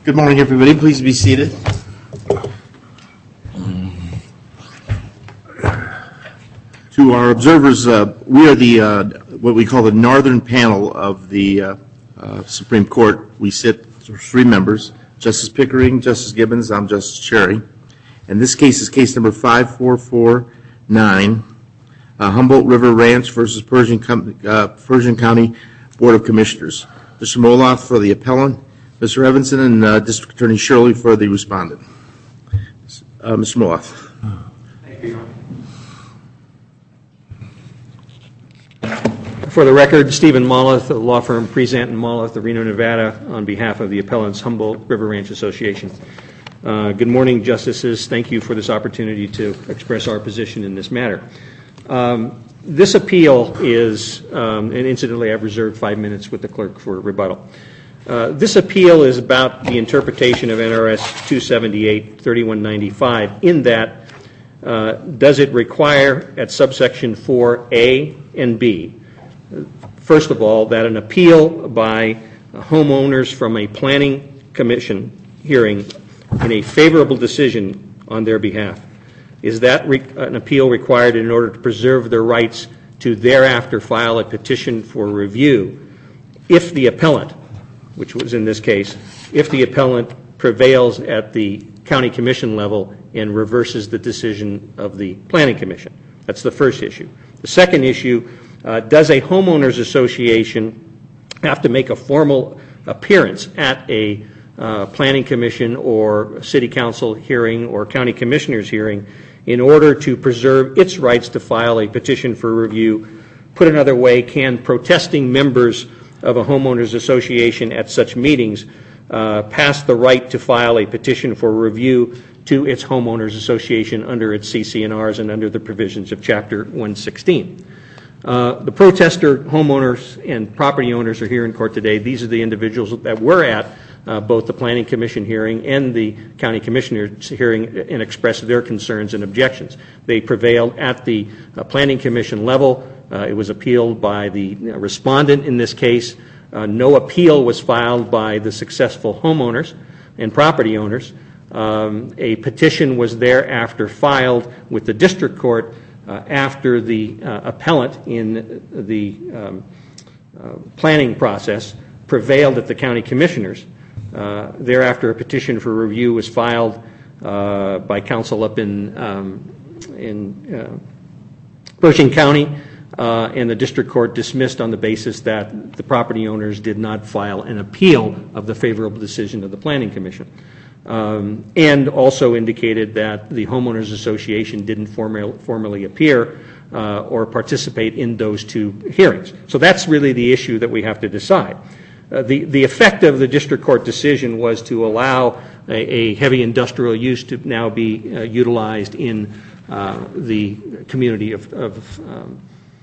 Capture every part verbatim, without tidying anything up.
Good morning, everybody. Please be seated. To our observers, uh, we are the uh, what we call the northern panel of the uh, uh, Supreme Court. We sit three members: Justice Pickering, Justice Gibbons, I'm Justice Cherry. And this case is case number five four four nine, uh, Humboldt River Ranch versus Pershing, Com- uh, Pershing County Board of Commissioners. Mister Moloff for the appellant, Mister Evanson, and uh, District Attorney Shirley for the respondent. Uh, Mister Moloff. Thank you. For the record, Stephen Moloff, the law firm Present and Moloff, the Reno, Nevada, on behalf of the appellants, Humboldt River Ranch Association. Uh, good morning, Justices. Thank you for this opportunity to express our position in this matter. Um, this appeal is, um, and incidentally, I've reserved five minutes with the clerk for rebuttal. Uh, this appeal is about the interpretation of N R S two seventy-eight thirty-one ninety-five in that uh, does it require at subsection four A and B, first of all, that an appeal by homeowners from a planning commission hearing in a favorable decision on their behalf, is that re- an appeal required in order to preserve their rights to thereafter file a petition for review if the appellant, which was in this case, if the appellant prevails at the county commission level and reverses the decision of the planning commission? That's the first issue. The second issue, uh, does a homeowners association have to make a formal appearance at a uh, planning commission or city council hearing or county commissioners hearing in order to preserve its rights to file a petition for review? Put another way, can protesting members of a homeowners association at such meetings uh, pass the right to file a petition for review to its homeowners association under its C C N Rs and under the provisions of Chapter one sixteen? Uh, the protester homeowners and property owners are here in court today. These are the individuals that were at uh, both the Planning Commission hearing and the County Commissioners hearing and expressed their concerns and objections. They prevailed at the uh, Planning Commission level. Uh, it was appealed by the uh, respondent in this case. Uh, no appeal was filed by the successful homeowners and property owners. Um, a petition was thereafter filed with the district court uh, after the uh, appellant in the um, uh, planning process prevailed at the county commissioners. Uh, thereafter, a petition for review was filed uh, by counsel up in um, in uh, Pershing County, uh, and the district court dismissed on the basis that the property owners did not file an appeal of the favorable decision of the Planning Commission. Um, and also indicated that the homeowners association didn't formal, formally appear uh, or participate in those two hearings. So that's really the issue that we have to decide. Uh, the, the effect of the district court decision was to allow a, a heavy industrial use to now be uh, utilized in uh, the community of, of um,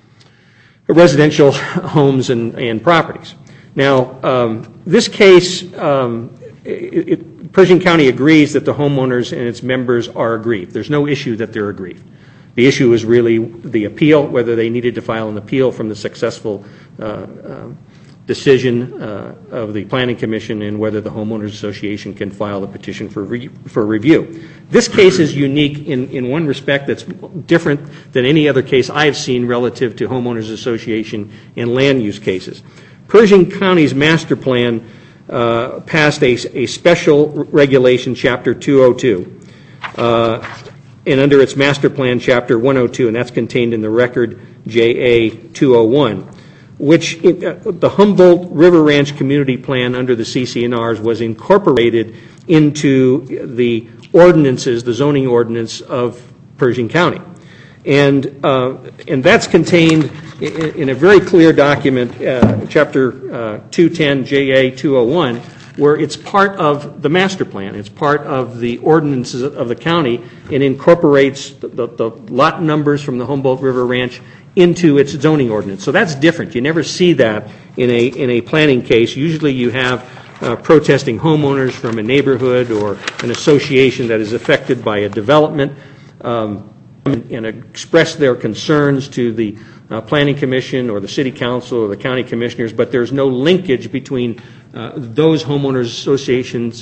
residential homes and, and properties. Now, um, this case, um, it, it, Pershing County agrees that the homeowners and its members are aggrieved. There's no issue that they're aggrieved. The issue is really the appeal, whether they needed to file an appeal from the successful uh, uh, decision uh, of the Planning Commission and whether the Homeowners Association can file a petition for re- for review. This case is unique in, in one respect that's different than any other case I've seen relative to Homeowners Association and land use cases. Pershing County's master plan uh, passed a, a special regulation, Chapter two oh two, uh, and under its master plan, Chapter one oh two, and that's contained in the record J A two oh one, which uh, the Humboldt River Ranch Community Plan under the C C N Rs was incorporated into the ordinances, the zoning ordinance of Pershing County. And uh, and that's contained in, in a very clear document, uh, Chapter uh, two ten J A two oh one, where it's part of the master plan. It's part of the ordinances of the county and incorporates the, the, the lot numbers from the Humboldt River Ranch into its zoning ordinance. So that's different. You never see that in a in a planning case. Usually you have uh, protesting homeowners from a neighborhood or an association that is affected by a development um, and, and express their concerns to the uh, Planning Commission or the City Council or the County Commissioners, but there's no linkage between uh, those homeowners associations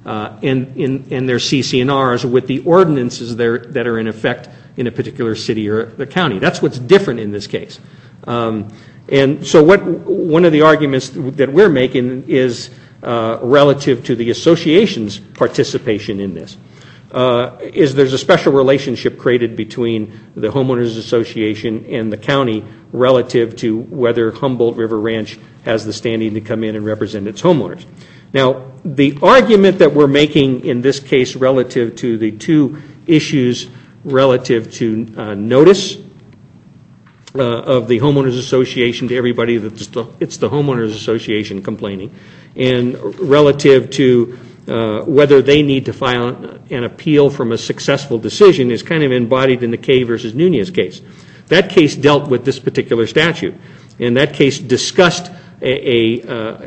uh, and, in, and their C C N Rs with the ordinances there, that are in effect in a particular city or the county. That's what's different in this case. Um, and so what one of the arguments that we're making is uh, relative to the association's participation in this. Uh, is there's a special relationship created between the homeowners association and the county relative to whether Humboldt River Ranch has the standing to come in and represent its homeowners. Now, the argument that we're making in this case relative to the two issues relative to uh, notice uh, of the homeowners association to everybody that it's the, it's the homeowners association complaining, and relative to Uh, whether they need to file an appeal from a successful decision is kind of embodied in the Kay versus Nunez case. That case dealt with this particular statute, and that case discussed a, a, uh,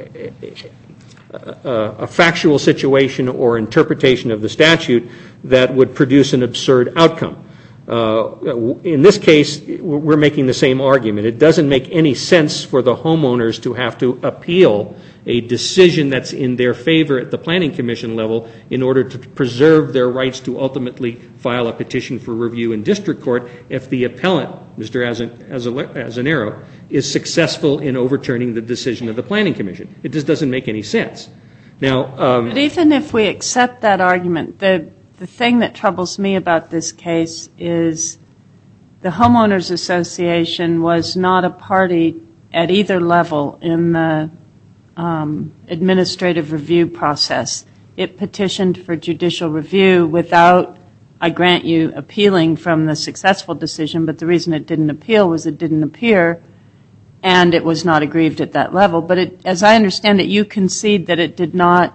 a, a factual situation or interpretation of the statute that would produce an absurd outcome. Uh, in this case, we're making the same argument. It doesn't make any sense for the homeowners to have to appeal a decision that's in their favor at the Planning Commission level in order to preserve their rights to ultimately file a petition for review in district court if the appellant, Mister Azanero, is successful in overturning the decision of the Planning Commission. It just doesn't make any sense. Now, um, but even if we accept that argument, the the thing that troubles me about this case is the homeowners association was not a party at either level in the um, administrative review process. It petitioned for judicial review without, I grant you, appealing from the successful decision, but the reason it didn't appeal was it didn't appear and it was not aggrieved at that level. But it, as I understand it, you concede that it did not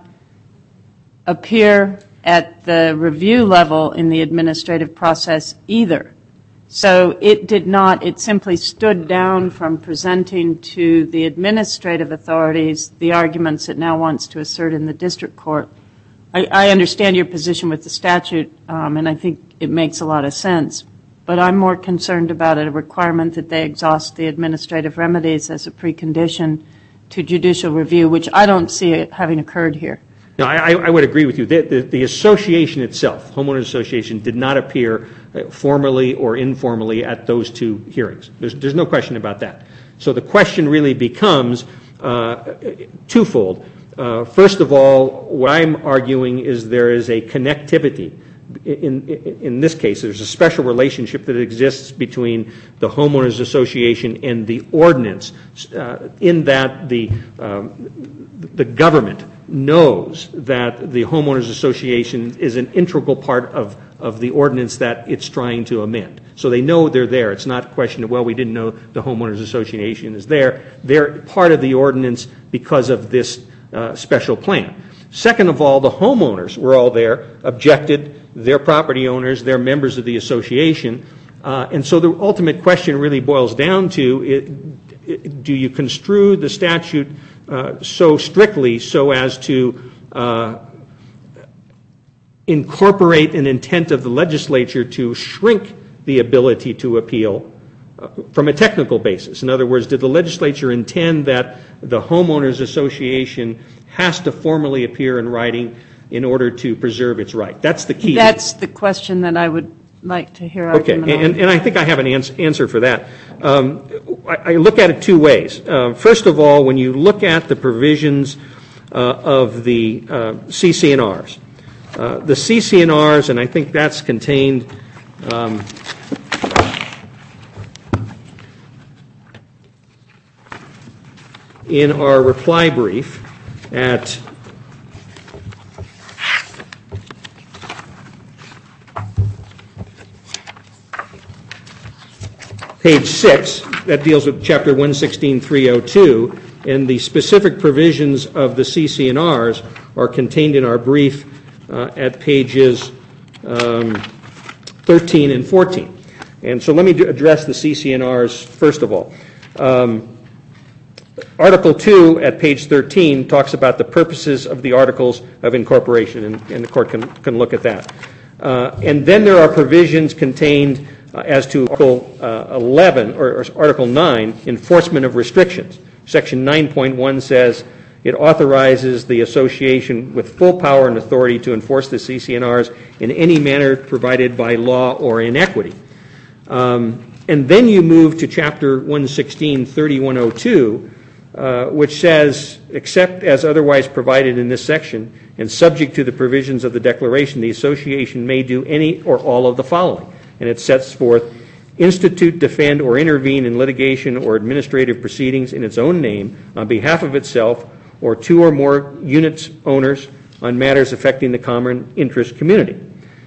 appear at the review level in the administrative process either. So it did not, it simply stood down from presenting to the administrative authorities the arguments it now wants to assert in the district court. I, I understand your position with the statute, um, and I think it makes a lot of sense, but I'm more concerned about a requirement that they exhaust the administrative remedies as a precondition to judicial review, which I don't see it having occurred here. No, I, I would agree with you. The, the, the association itself, Homeowners Association, did not appear uh, formally or informally at those two hearings. There's, there's no question about that. So the question really becomes uh, twofold. Uh, first of all, what I'm arguing is there is a connectivity. In, in, in this case, there's a special relationship that exists between the Homeowners Association and the ordinance, uh, in that the, um, the government knows that the Homeowners Association is an integral part of, of the ordinance that it's trying to amend. So they know they're there. It's not a question of, well, we didn't know the Homeowners Association is there. They're part of the ordinance because of this uh, special plan. Second of all, the homeowners were all there, objected, they're property owners, they're members of the association, uh, and so the ultimate question really boils down to, it, it, do you construe the statute uh, so strictly so as to uh, incorporate an intent of the legislature to shrink the ability to appeal uh, from a technical basis? In other words, did the legislature intend that the homeowners association has to formally appear in writing in order to preserve its right? That's the key. That's the question that I would like to hear. Okay, and, and, and I think I have an ans- answer for that. Um, I, I look at it two ways. Uh, first of all, when you look at the provisions uh, of the uh, C C N Rs, uh, the C C N Rs, and I think that's contained um, in our reply brief at page six, that deals with Chapter one sixteen point three oh two, and the specific provisions of the C C N Rs are contained in our brief uh, at pages um, thirteen and fourteen. And so let me do, address the C C N Rs first of all. Um, Article two at page thirteen talks about the purposes of the Articles of Incorporation, and, and the Court can, can look at that. Uh, and then there are provisions contained uh, as to Article uh, eleven, or, or Article nine, enforcement of restrictions. Section nine point one says, It authorizes the association with full power and authority to enforce the C C N Rs in any manner provided by law or in equity. Um, and then you move to Chapter one sixteen, thirty-one oh two, uh, which says, except as otherwise provided in this section, and subject to the provisions of the Declaration, the association may do any or all of the following. And it sets forth, institute, defend, or intervene in litigation or administrative proceedings in its own name on behalf of itself or two or more units owners on matters affecting the common interest community.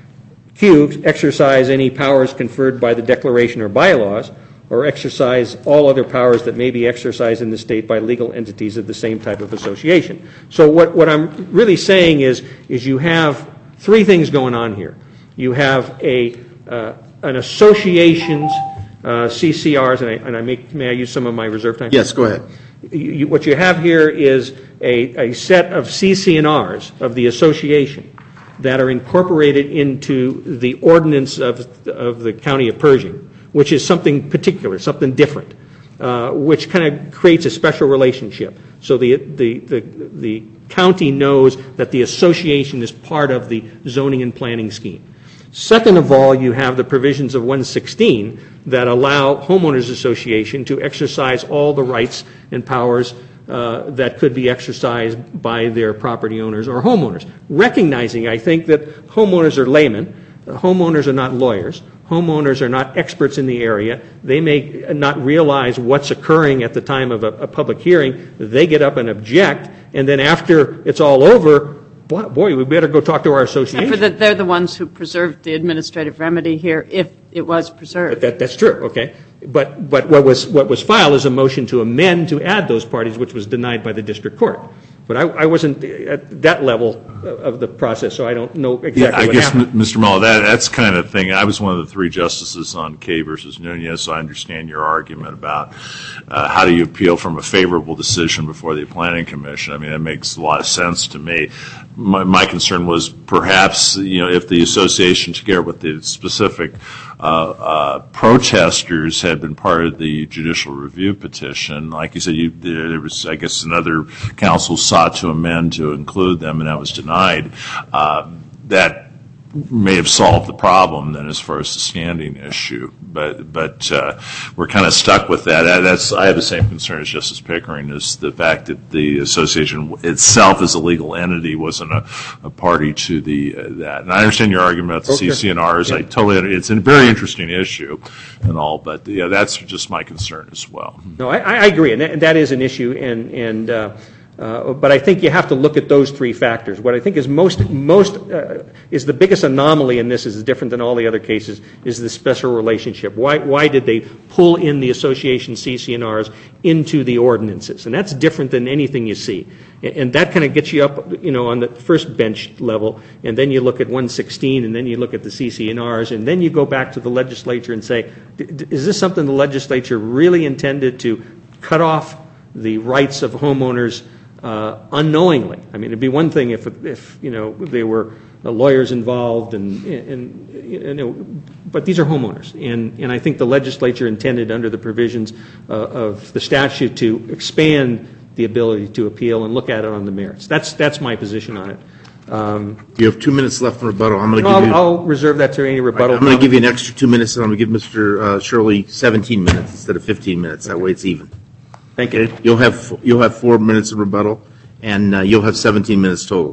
Q, exercise any powers conferred by the Declaration or bylaws, or exercise all other powers that may be exercised in the state by legal entities of the same type of association. So what, what I'm really saying is, is you have three things going on here. You have a uh, an association's uh, C C Rs, and I, and I make, may I use some of my reserve time? Yes, go ahead. You, you, what you have here is a, a set of C C N Rs of the association that are incorporated into the ordinance of, of the County of Pershing, which is something particular, something different, uh, which kind of creates a special relationship. So the, the, the, the county knows that the association is part of the zoning and planning scheme. Second of all, you have the provisions of one sixteen that allow homeowners association to exercise all the rights and powers uh, that could be exercised by their property owners or homeowners. Recognizing, I think, that homeowners are laymen, homeowners are not lawyers, homeowners are not experts in the area. They may not realize what's occurring at the time of a, a public hearing. They get up and object, and then after it's all over, boy, boy we better go talk to our association. Except for that they're the ones who preserved the administrative remedy here, if it was preserved. That, that's true, okay. But, but what was, what was filed is a motion to amend to add those parties, which was denied by the district court. But I, I wasn't at that level of the process, so I don't know exactly yeah, I what guess, happened. Mister Muller, that, that's kind of thing. I was one of the three justices on Kay versus Nunez, so I understand your argument about uh, how do you appeal from a favorable decision before the Planning Commission. I mean, that makes a lot of sense to me. My, my concern was perhaps, you know, if the association, together with the specific uh, uh, protesters, had been part of the judicial review petition, like you said, you, there, there was, I guess, another council sought to amend to include them, and that was denied. Uh, that may have solved the problem then as far as the standing issue, but but uh, we're kind of stuck with that. That's I have the same concern as Justice Pickering, is the fact that the association itself as a legal entity wasn't a, a party to the uh, that. And I understand your argument about the Okay. C C N Rs. Yeah. I totally. It's a very interesting issue and all, but yeah, that's just my concern as well. No, I, I agree, and that, and that is an issue, and and. Uh, Uh, but I think you have to look at those three factors. What I think is most, most uh, is the biggest anomaly in this, is different than all the other cases, is the special relationship. Why, why did they pull in the association C C N Rs into the ordinances? And that's different than anything you see. And, and that kind of gets you up, you know, on the first bench level, and then you look at one sixteen, and then you look at the C C N Rs, and then you go back to the legislature and say, is this something the legislature really intended to cut off the rights of homeowners Uh, unknowingly? I mean, it'd be one thing if, if you know, there were uh, lawyers involved, and, and you know, but these are homeowners, and, and I think the legislature intended, under the provisions uh, of the statute, to expand the ability to appeal and look at it on the merits. That's that's my position on it. Um, You have two minutes left in rebuttal. I'm going to no, give you. I'll, I'll reserve that to any rebuttal. I'm going to give you an extra two minutes, and I'm going to give Mister Uh, Shirley seventeen minutes instead of fifteen minutes. That way, it's even. Thank you. You'll have you'll have four minutes of rebuttal, and uh, you'll have seventeen minutes total.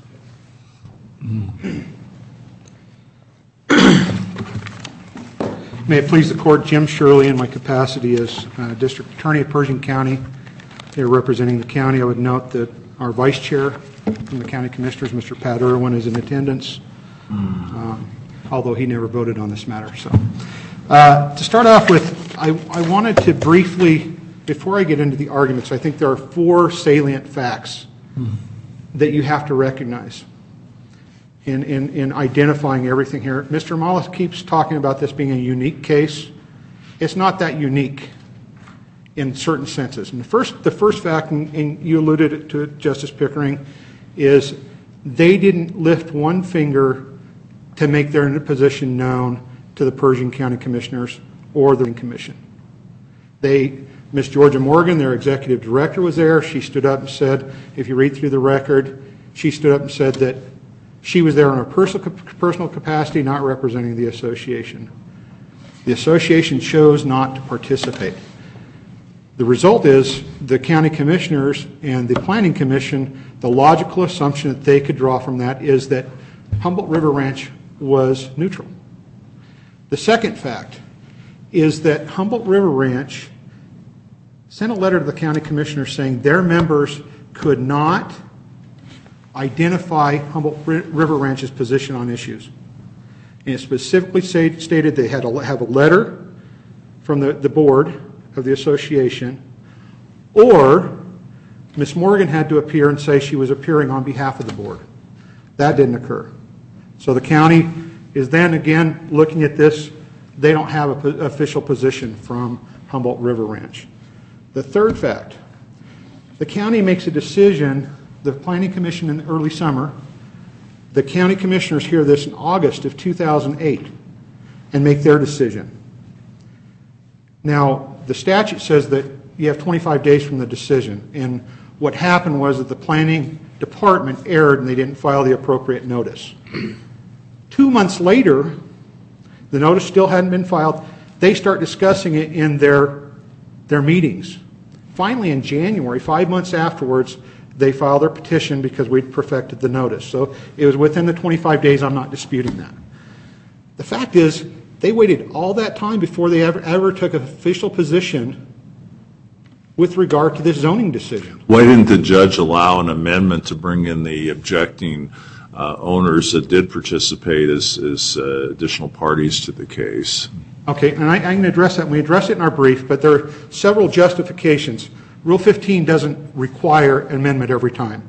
May it please the Court, Jim Shirley, in my capacity as uh, District Attorney of Pershing County, here representing the county. I would note that our Vice Chair from the County Commissioners, Mister Pat Irwin, is in attendance, um, although he never voted on this matter. So, uh, to start off with, I, I wanted to briefly, before I get into the arguments, I think there are four salient facts that you have to recognize in, in, in identifying everything here. Mister Mollis keeps talking about this being a unique case. It's not that unique in certain senses. And the first, the first fact, and, and you alluded to it, Justice Pickering, is they didn't lift one finger to make their position known to the Pershing County Commissioners or the Commission. They Miz Georgia Morgan, their executive director, was there. She stood up and said, if you read through the record, she stood up and said that she was there in a personal, personal capacity, not representing the association. The association chose not to participate. The result is the county commissioners and the planning commission, the logical assumption that they could draw from that is that Humboldt River Ranch was neutral. The second fact is that Humboldt River Ranch sent a letter to the county commissioners saying their members could not identify Humboldt River Ranch's position on issues. And it specifically say, stated they had to have a letter from the, the board of the association, or Miz Morgan had to appear and say she was appearing on behalf of the board. That didn't occur. So the county is then again looking at this. They don't have an official position from Humboldt River Ranch. The third fact, the county makes a decision, the Planning Commission in the early summer, the county commissioners hear this in August of two thousand eight and make their decision. Now, the statute says that you have twenty-five days from the decision, and what happened was that the planning department erred and they didn't file the appropriate notice. Two months later, the notice still hadn't been filed. They start discussing it in their their meetings. Finally, in January, five months afterwards, they filed their petition because we'd perfected the notice. So it was within the twenty-five days. I'm not disputing that. The fact is, they waited all that time before they ever, ever took an official position with regard to this zoning decision. Why didn't the judge allow an amendment to bring in the objecting uh, owners that did participate as, as uh, additional parties to the case? Okay, and I, I can address that. We address it in our brief, but there are several justifications. Rule fifteen doesn't require an amendment every time.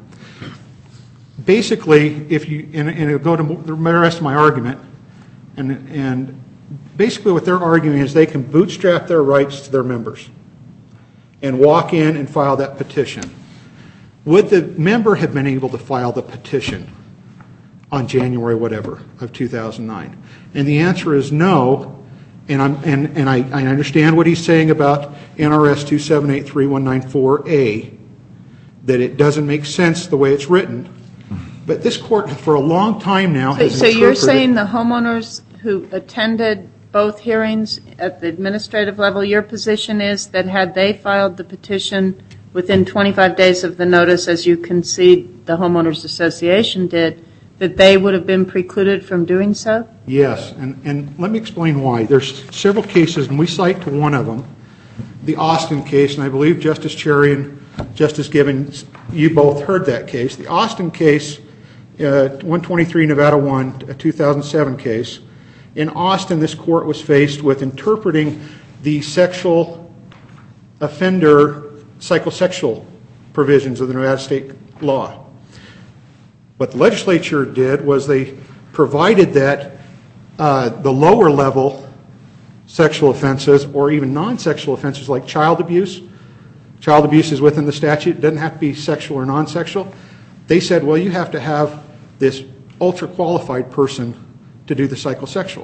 Basically, if you, and, and it'll go to the rest of my argument, and, and basically what they're arguing is they can bootstrap their rights to their members and walk in and file that petition. Would the member have been able to file the petition on January whatever of two thousand nine? And the answer is no. And, I'm, and, and I, I understand what he's saying about N R S two seven eight three one nine four A, that it doesn't make sense the way it's written. But this court, for a long time now, So, has so you're interpreted- saying the homeowners who attended both hearings at the administrative level, your position is that had they filed the petition within twenty-five days of the notice, as you concede the homeowners association did, that they would have been precluded from doing so? Yes, and, and let me explain why. There's several cases, and we cite to one of them, the Austin case, and I believe Justice Cherry and Justice Gibbons, you both heard that case. The Austin case, uh, one twenty-three Nevada one, a two thousand seven case. In Austin, this court was faced with interpreting the sexual offender psychosexual provisions of the Nevada state law. What the legislature did was they provided that uh, the lower level sexual offenses or even non-sexual offenses like child abuse, child abuse is within the statute, it doesn't have to be sexual or non-sexual. They said, well, you have to have this ultra-qualified person to do the psychosexual.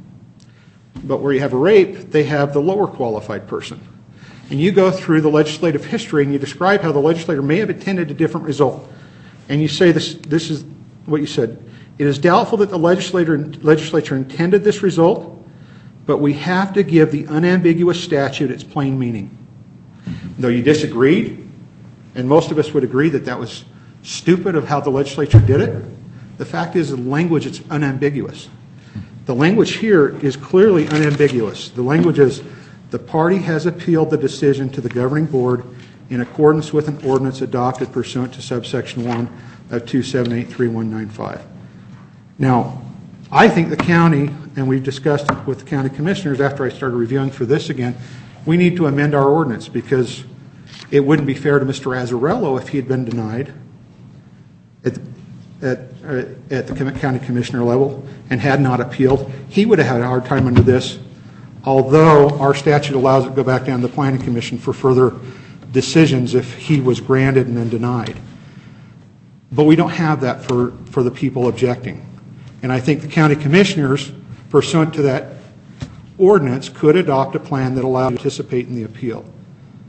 But where you have a rape, they have the lower qualified person. And you go through the legislative history and you describe how the legislator may have intended a different result. And you say this, this is what you said. It is doubtful that the legislator, legislature intended this result, but we have to give the unambiguous statute its plain meaning. Though you disagreed, and most of us would agree that that was stupid of how the legislature did it, the fact is the language is unambiguous. The language here is clearly unambiguous. The language is, the party has appealed the decision to the governing board in accordance with an ordinance adopted pursuant to subsection one of two seven eight three one nine five. Now, I think the county, and we've discussed it with the county commissioners after I started reviewing for this again, we need to amend our ordinance because it wouldn't be fair to Mister Azzarello if he had been denied at, at, uh, at the county commissioner level and had not appealed. He would have had a hard time under this, although our statute allows it to go back down to the planning commission for further decisions if he was granted and then denied. But we don't have that for, for the people objecting. And I think the county commissioners, pursuant to that ordinance, could adopt a plan that allowed you to participate in the appeal.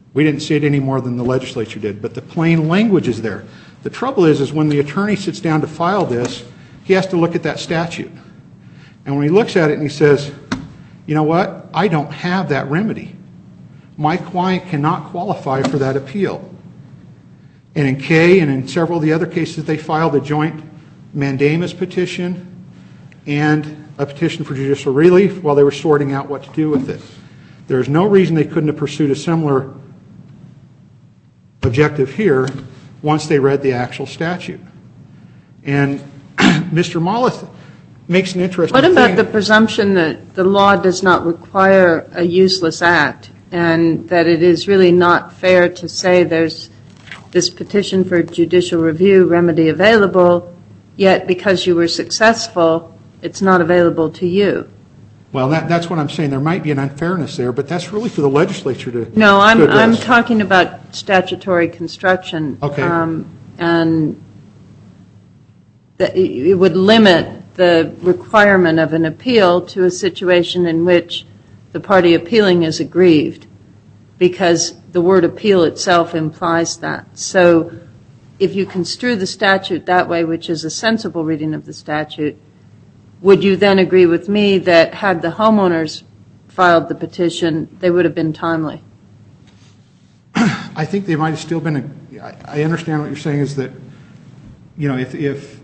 We didn't see it any more than the legislature did, but the plain language is there. The trouble is, is when the attorney sits down to file this, he has to look at that statute. And when he looks at it and he says, you know what, I don't have that remedy. My client cannot qualify for that appeal. And in Kay and in several of the other cases, they filed a joint mandamus petition and a petition for judicial relief while they were sorting out what to do with it. There's no reason they couldn't have pursued a similar objective here once they read the actual statute. And Mister Molleth makes an interesting What about thing. the presumption that the law does not require a useless act, and that it is really not fair to say there's this petition for judicial review remedy available, yet because you were successful, it's not available to you? Well, that, that's what I'm saying. There might be an unfairness there, but that's really for the legislature to No, I'm, to address. I'm talking about statutory construction. Okay. Um, and that it would limit the requirement of an appeal to a situation in which the party appealing is aggrieved, because the word appeal itself implies that. So if you construe the statute that way, which is a sensible reading of the statute, would you then agree with me that had the homeowners filed the petition, they would have been timely? I think they might have still been, a, I, I understand what you're saying is that, you know, if, if,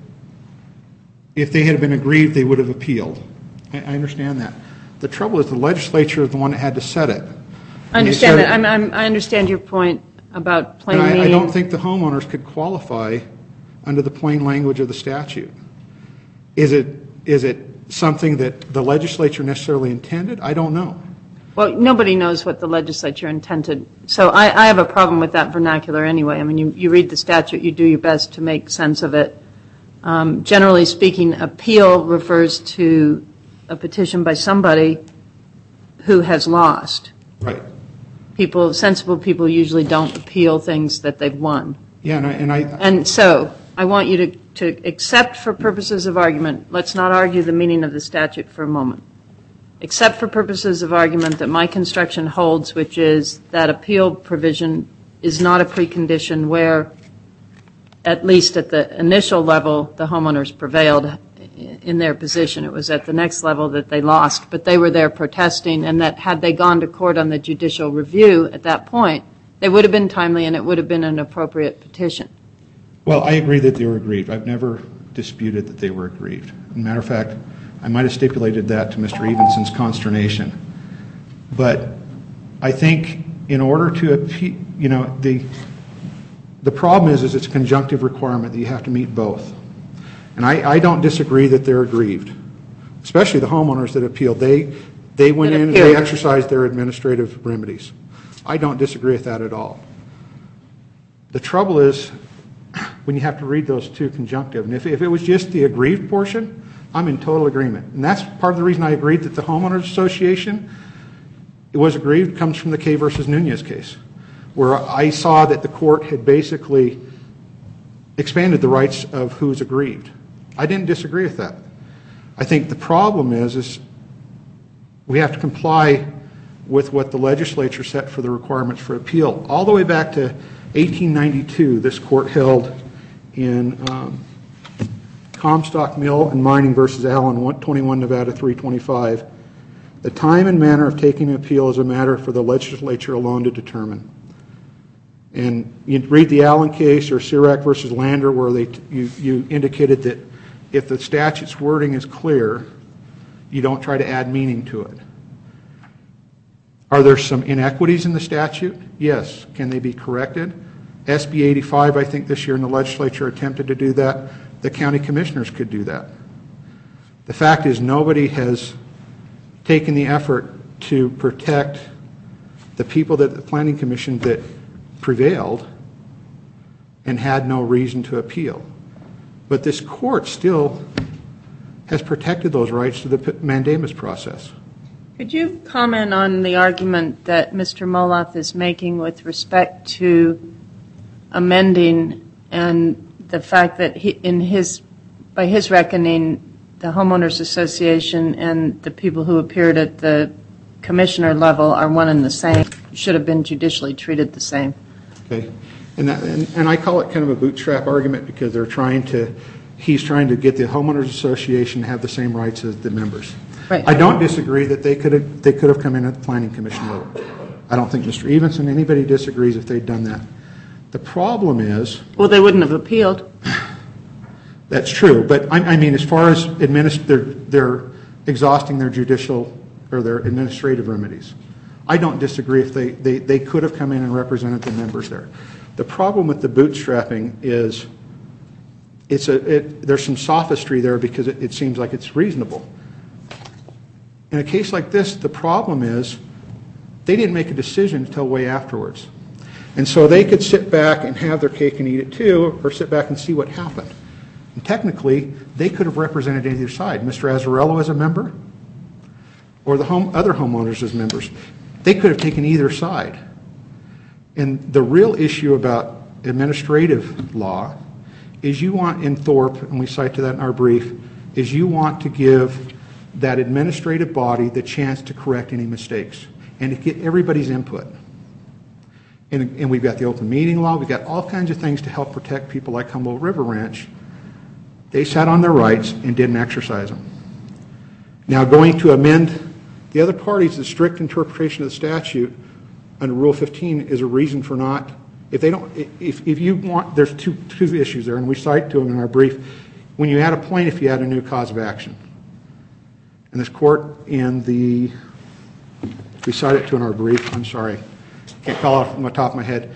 if they had been aggrieved, they would have appealed. I, I understand that. The trouble is the legislature is the one that had to set it. I understand that. I'm, I'm, I understand your point about plain And I, meaning. I don't think the homeowners could qualify under the plain language of the statute. Is it, is it something that the legislature necessarily intended? I don't know. Well, nobody knows what the legislature intended. So I, I have a problem with that vernacular anyway. I mean, you, you read the statute, you do your best to make sense of it. Um, generally speaking, appeal refers to a petition by somebody who has lost. Right. People, sensible people usually don't appeal things that they've won. Yeah, and I, and I And so I want you to, to accept for purposes of argument, let's not argue the meaning of the statute for a moment, except for purposes of argument that my construction holds, which is that appeal provision is not a precondition where, at least at the initial level, the homeowners prevailed in their position. It was at the next level that they lost, but they were there protesting, and that had they gone to court on the judicial review at that point, they would have been timely and it would have been an appropriate petition. Well, I agree that they were aggrieved. I've never disputed that they were aggrieved. As a matter of fact, I might have stipulated that to Mister Evenson's consternation. But I think in order to appeal, you know, the the problem is, is it's a conjunctive requirement that you have to meet both. And I, I don't disagree that they're aggrieved, especially the homeowners that appealed. They, they went That in and appealed. they exercised their administrative remedies. I don't disagree with that at all. The trouble is when you have to read those two conjunctive. And if, if it was just the aggrieved portion, I'm in total agreement. And that's part of the reason I agreed that the Homeowners Association, it was aggrieved, comes from the Kay versus Nunez case, where I saw that the court had basically expanded the rights of who's aggrieved. I didn't disagree with that. I think the problem is, is we have to comply with what the legislature set for the requirements for appeal. All the way back to eighteen ninety-two, this court held in um, Comstock Mill and Mining versus Allen, twenty-one Nevada three twenty-five, the time and manner of taking an appeal is a matter for the legislature alone to determine. And you read the Allen case or Sirac versus Lander, where they you, you indicated that if the statute's wording is clear, you don't try to add meaning to it. Are there some inequities in the statute? Yes. Can they be corrected? S B eighty-five, I think this year in the legislature attempted to do that. The county commissioners could do that. The fact is nobody has taken the effort to protect the people that the Planning Commission that prevailed and had no reason to appeal. But this court still has protected those rights through the mandamus process. Could you comment on the argument that Mister Molleth is making with respect to amending and the fact that he, in his, by his reckoning, the Homeowners Association and the people who appeared at the commissioner level are one and the same? should have been judicially treated the same. Okay. And, that, and, and I call it kind of a bootstrap argument because they're trying to, he's trying to get the homeowners association to have the same rights as the members. Right. I don't disagree that they could have, they could have come in at the planning commission level. I don't think Mister Evenson, anybody disagrees if they'd done that. The problem is, Well, they wouldn't have appealed. that's true, but I, I mean, as far as administ- they're, they're exhausting their judicial or their administrative remedies, I don't disagree if they, they, they could have come in and represented the members there. The problem with the bootstrapping is it's a, it, there's some sophistry there because it, it seems like it's reasonable. In a case like this, the problem is they didn't make a decision until way afterwards. And so they could sit back and have their cake and eat it too, or sit back and see what happened. And technically, they could have represented either side. Mister Azzarello as a member, or the home, other homeowners as members. They could have taken either side. And the real issue about administrative law is you want in Thorpe, and we cite to that in our brief, is you want to give that administrative body the chance to correct any mistakes and to get everybody's input. And, and we've got the open meeting law, we've got all kinds of things to help protect people like Humboldt River Ranch. They sat on their rights and didn't exercise them. Now going to amend the other parties, the strict interpretation of the statute under Rule fifteen is a reason for not, if they don't, if, if you want, there's two, two issues there, and we cite to them in our brief. When you add a plaintiff, you add a new cause of action. And this court in the, we cite it to in our brief, I'm sorry, can't call it from the top of my head.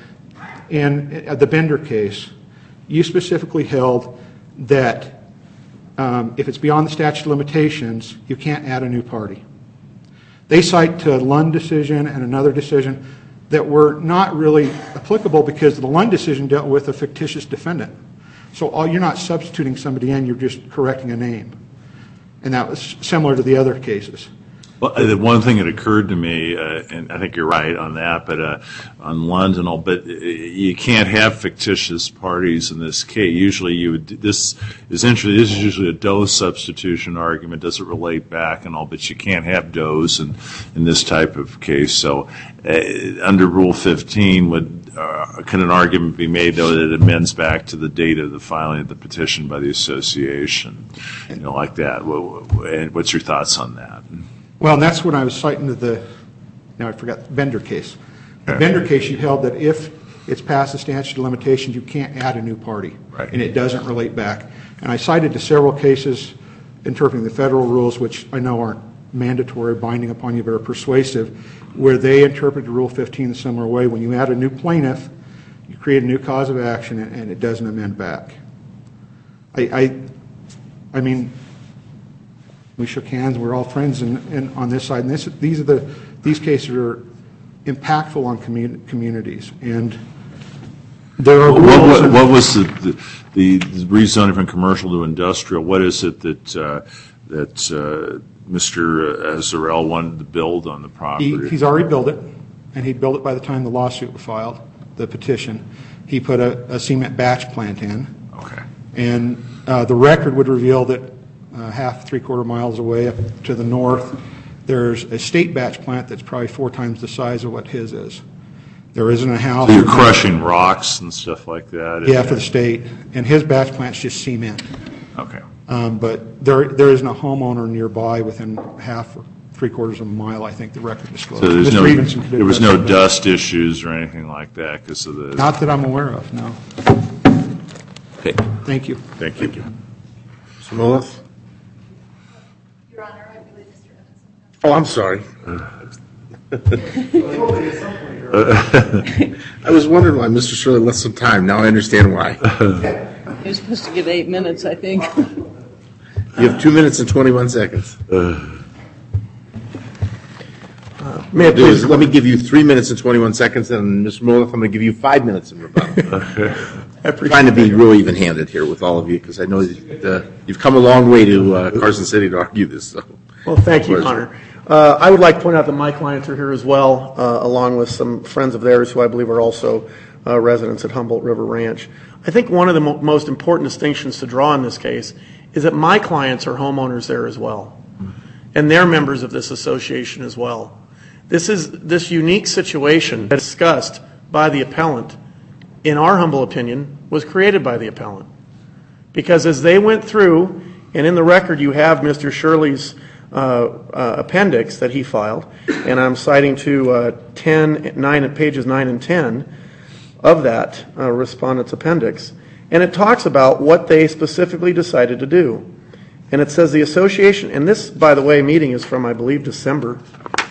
In the Bender case, you specifically held that um, if it's beyond the statute of limitations, you can't add a new party. They cite to a Lund decision and another decision that were not really applicable because the Lund decision dealt with a fictitious defendant. So all, you're not substituting somebody in, you're just correcting a name. And that was similar to the other cases. Well, the one thing that occurred to me, uh, and I think you're right on that, but uh, on Lund and all, but you can't have fictitious parties in this case. Usually, you would. This is interesting. This is usually a Doe substitution argument. Does it relate back and all? But you can't have Does in in this type of case. So, uh, under Rule fifteen, would uh, can an argument be made though that it amends back to the date of the filing of the petition by the association, you know, like that? What's your thoughts on that? Well, and that's when I was citing to the, now I forgot, the Bender case. The Okay. Bender case, you held that if it's past the statute of limitations, you can't add a new party. Right. And it doesn't relate back. And I cited to several cases interpreting the federal rules, which I know aren't mandatory, binding upon you, but are persuasive, where they interpreted Rule fifteen a similar way. When you add a new plaintiff, you create a new cause of action, and, and it doesn't amend back. I, I, I mean, we shook hands. We're all friends, and, and on this side, and this, these are the these cases are impactful on commun, communities, and there are What, rules. what, what was the, the, the rezoning from commercial to industrial? What is it that uh, that uh, Mister Azzarello wanted to build on the property? He, he's already built it, and he built it by the time the lawsuit was filed, the petition. He put a, a cement batch plant in, Okay. and uh, the record would reveal that uh, half, three-quarter miles away up to the north, there's a state batch plant that's probably four times the size of what his is. There isn't a house. So you're crushing rocks and stuff like that? Yeah, for the state, and his batch plant's just cement. Okay. Um, but there, there isn't a homeowner nearby within half or three quarters of a mile, I think the record disclosed. So there's Mister no, Evenson could there was no attest to that. dust issues or anything like that because of the... Not that I'm aware of, no. Okay. Thank you. Thank you. Mister Moloff? Your Honor, I believe Mister Evanson. Oh, I'm sorry. I was wondering why Mister Shirley left some time. Now I understand why. You're supposed to give eight minutes, I think. You have two minutes and twenty-one seconds. May I please, let me give you three minutes and twenty-one seconds, and Mister Moloff, I'm going to give you five minutes in rebuttal. I'm trying to be real even-handed here with all of you, because I know that, uh, you've come a long way to uh, Carson City to argue this. So. Well, thank you, Pleasure. Hunter. Uh, I would like to point out that my clients are here as well, uh, along with some friends of theirs who I believe are also uh, residents at Humboldt River Ranch. I think one of the mo- most important distinctions to draw in this case is that my clients are homeowners there as well, and they're members of this association as well. This is this unique situation discussed by the appellant, in our humble opinion, was created by the appellant. Because as they went through, and in the record you have Mister Shirley's uh, uh, appendix that he filed, and I'm citing to uh, ten, nine, pages nine and ten of that uh, respondent's appendix, and it talks about what they specifically decided to do. And it says the association, and this, by the way, meeting is from, I believe, December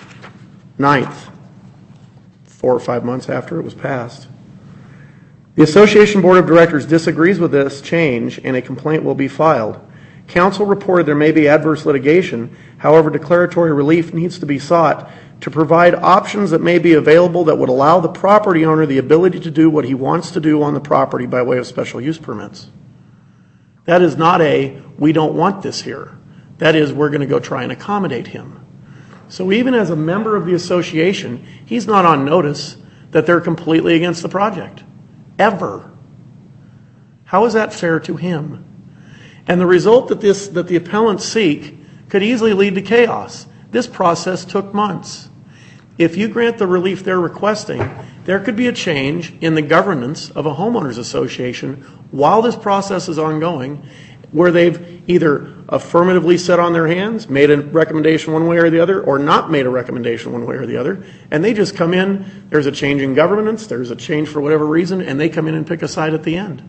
ninth, four or five months after it was passed. The Association Board of Directors disagrees with this change, and a complaint will be filed. Council reported there may be adverse litigation. However, declaratory relief needs to be sought to provide options that may be available that would allow the property owner the ability to do what he wants to do on the property by way of special use permits. That is not a, we don't want this here. That is, we're going to go try and accommodate him. So even as a member of the association, he's not on notice that they're completely against the project. Ever. How is that fair to him? And the result that this that the appellants seek could easily lead to chaos. This process took months. If you grant the relief they're requesting, there could be a change in the governance of a homeowners association while this process is ongoing, where they've either affirmatively sat on their hands, made a recommendation one way or the other, or not made a recommendation one way or the other, and they just come in, there's a change in governance, there's a change for whatever reason, and they come in and pick a side at the end.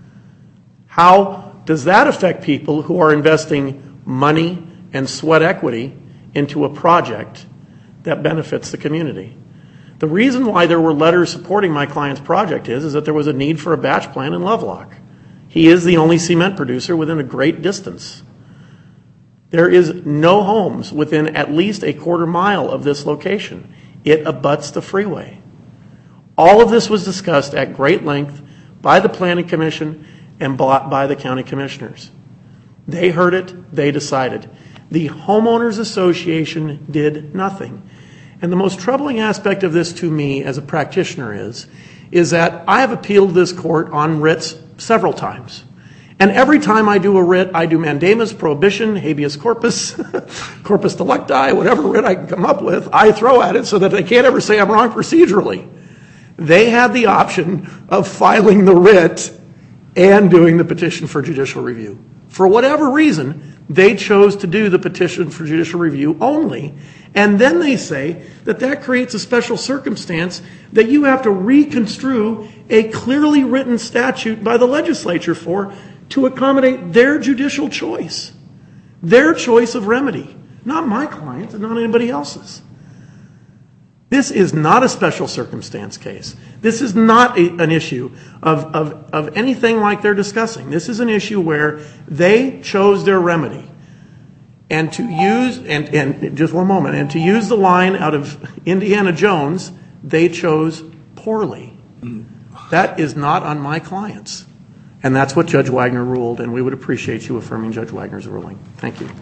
How does that affect people who are investing money and sweat equity into a project that benefits the community? The reason why there were letters supporting my client's project is, is that there was a need for a batch plant in Lovelock. He is the only cement producer within a great distance. There is no homes within at least a quarter mile of this location. It abuts the freeway. All of this was discussed at great length by the Planning Commission and by the county commissioners. They heard it, they decided. The Homeowners Association did nothing. And the most troubling aspect of this to me as a practitioner is, is that I have appealed this court on writs several times. And every time I do a writ, I do mandamus, prohibition, habeas corpus, corpus delicti, whatever writ I can come up with, I throw at it so that they can't ever say I'm wrong procedurally. They had the option of filing the writ and doing the petition for judicial review. For whatever reason, they chose to do the petition for judicial review only, and then they say that that creates a special circumstance that you have to reconstrue a clearly written statute by the legislature for to accommodate their judicial choice, their choice of remedy, not my client's and not anybody else's. This is not a special circumstance case. This is not a, an issue of, of, of anything like they're discussing. This is an issue where they chose their remedy. And to use, and, and just one moment, and to use the line out of Indiana Jones, they chose poorly. That is not on my clients. And that's what Judge Wagner ruled, and we would appreciate you affirming Judge Wagner's ruling. Thank you.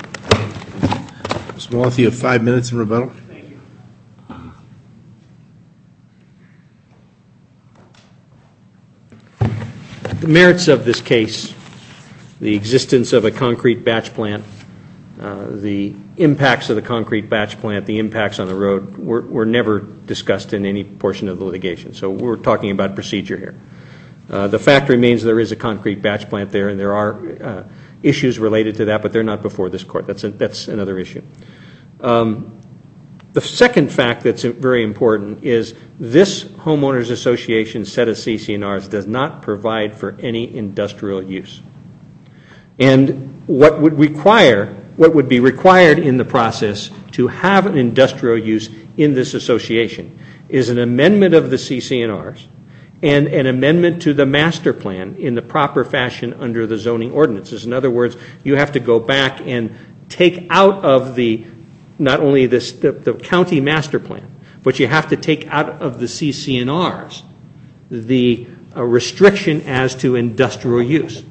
Mister Moth, you have five minutes in rebuttal. The merits of this case, the existence of a concrete batch plant, uh, the impacts of the concrete batch plant, the impacts on the road, were, were never discussed in any portion of the litigation. So we're talking about procedure here. Uh, the fact remains there is a concrete batch plant there, and there are uh, issues related to that, but they're not before this court. That's, a, that's another issue. Um, The second fact that's very important is this homeowners association set of C C N Rs does not provide for any industrial use. And what would require, what would be required in the process to have an industrial use in this association is an amendment of the C C N Rs and an amendment to the master plan in the proper fashion under the zoning ordinances. In other words, you have to go back and take out of the not only this, the, the county master plan, but you have to take out of the C C N Rs the uh, restriction as to industrial use.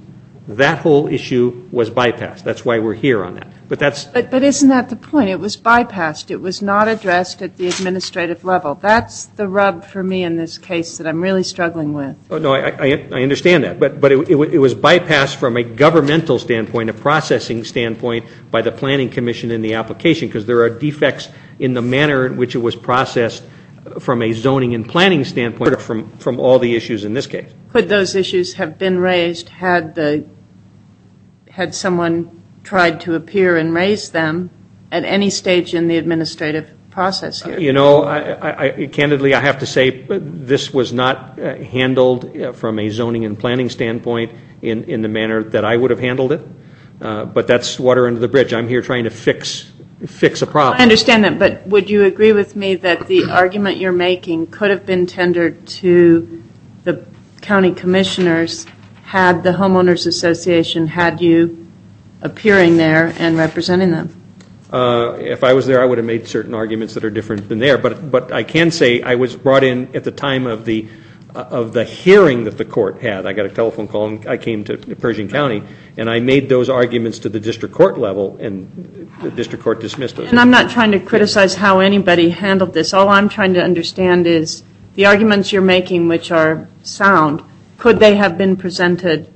that whole issue was bypassed. That's why we're here on that. But that's But, but isn't that the point? It was bypassed. It was not addressed at the administrative level. That's the rub for me in this case that I'm really struggling with. Oh, no, I, I, I understand that, but, but it, it, it was bypassed from a governmental standpoint, a processing standpoint by the Planning Commission in the application, because there are defects in the manner in which it was processed from a zoning and planning standpoint from, from all the issues in this case. Could those issues have been raised had the, had someone tried to appear and raise them at any stage in the administrative process here? You know, I, I, I, candidly, I have to say this was not uh, handled uh, from a zoning and planning standpoint in, in the manner that I would have handled it. Uh, but that's water under the bridge. I'm here trying to fix fix a problem. I understand that, but would you agree with me that the argument you're making could have been tendered to the county commissioners had the homeowners association had you appearing there and representing them? Uh, if I was there, I would have made certain arguments that are different than there. But but I can say I was brought in at the time of the uh, of the hearing that the court had. I got a telephone call and I came to Pershing County and I made those arguments to the district court level, and the district court dismissed those. And I'm not trying to criticize how anybody handled this. All I'm trying to understand is the arguments you're making, which are sound, could they have been presented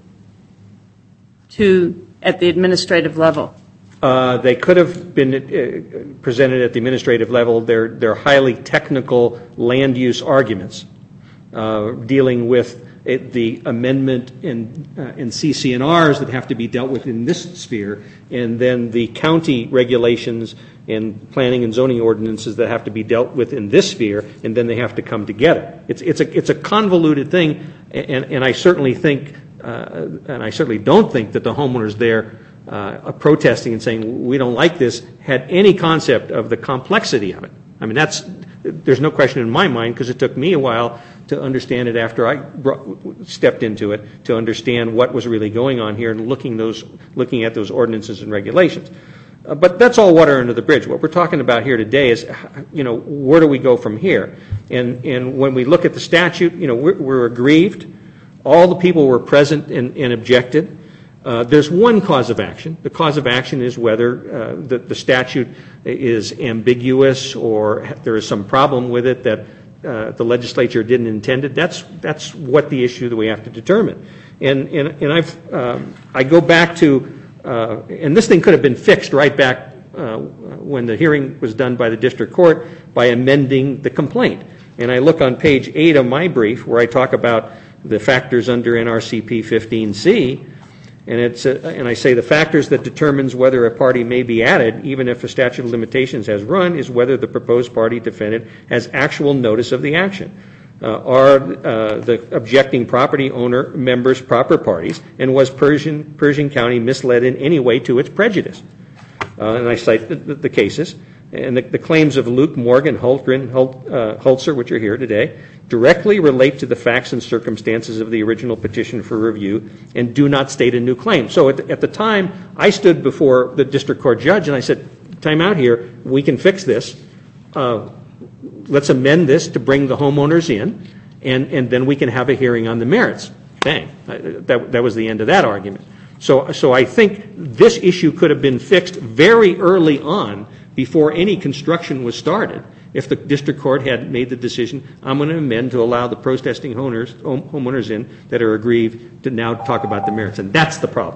to at the administrative level? Uh, they could have been uh, presented at the administrative level. They're, they're highly technical land use arguments uh, dealing with it, the amendment in, uh, in C C N Rs that have to be dealt with in this sphere, and then the county regulations and planning and zoning ordinances that have to be dealt with in this sphere, and then they have to come together. It's, it's, a, it's a convoluted thing, and, and I certainly think, uh, and I certainly don't think that the homeowners there Uh, protesting and saying we don't like this had any concept of the complexity of it. I mean, that's there's no question in my mind, because it took me a while to understand it after I brought, stepped into it, to understand what was really going on here and looking those looking at those ordinances and regulations. Uh, but that's all water under the bridge. What we're talking about here today is, you know, where do we go from here? And and when we look at the statute, you know, we're, we're aggrieved. All the people were present and, and objected. Uh, there's one cause of action. The cause of action is whether uh, the, the statute is ambiguous or there is some problem with it that uh, the legislature didn't intend it. That's that's what the issue that we have to determine. And and and I've um, I go back to uh, and this thing could have been fixed right back uh, when the hearing was done by the district court by amending the complaint. And I look on page eight of my brief where I talk about the factors under N R C P fifteen C. And it's uh, and I say the factors that determines whether a party may be added, even if a statute of limitations has run, is whether the proposed party defendant has actual notice of the action. Uh, are uh, the objecting property owner members proper parties, and was Pershing, Pershing County misled in any way to its prejudice? Uh, and I cite the, the, the cases. And the, the claims of Luke, Morgan, Hultgren, Hult, uh, Hultzer, which are here today, directly relate to the facts and circumstances of the original petition for review and do not state a new claim. So at the, at the time, I stood before the district court judge and I said, time out here, we can fix this. Uh, let's amend this to bring the homeowners in, and, and then we can have a hearing on the merits. Bang. Uh, that, that was the end of that argument. So, so I think this issue could have been fixed very early on, before any construction was started, if the district court had made the decision, I'm going to amend to allow the protesting owners, home, homeowners in that are aggrieved to now talk about the merits. And that's the problem.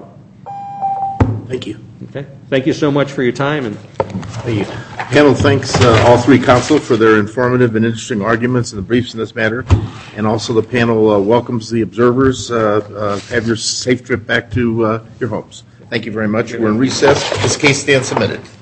Thank you. Okay. Thank you so much for your time. And Thank you. Panel thanks uh, all three counsel for their informative and interesting arguments and the briefs in this matter. And also the panel uh, welcomes the observers. Uh, uh, have your safe trip back to uh, your homes. Thank you very much. We're in recess. This case stands submitted.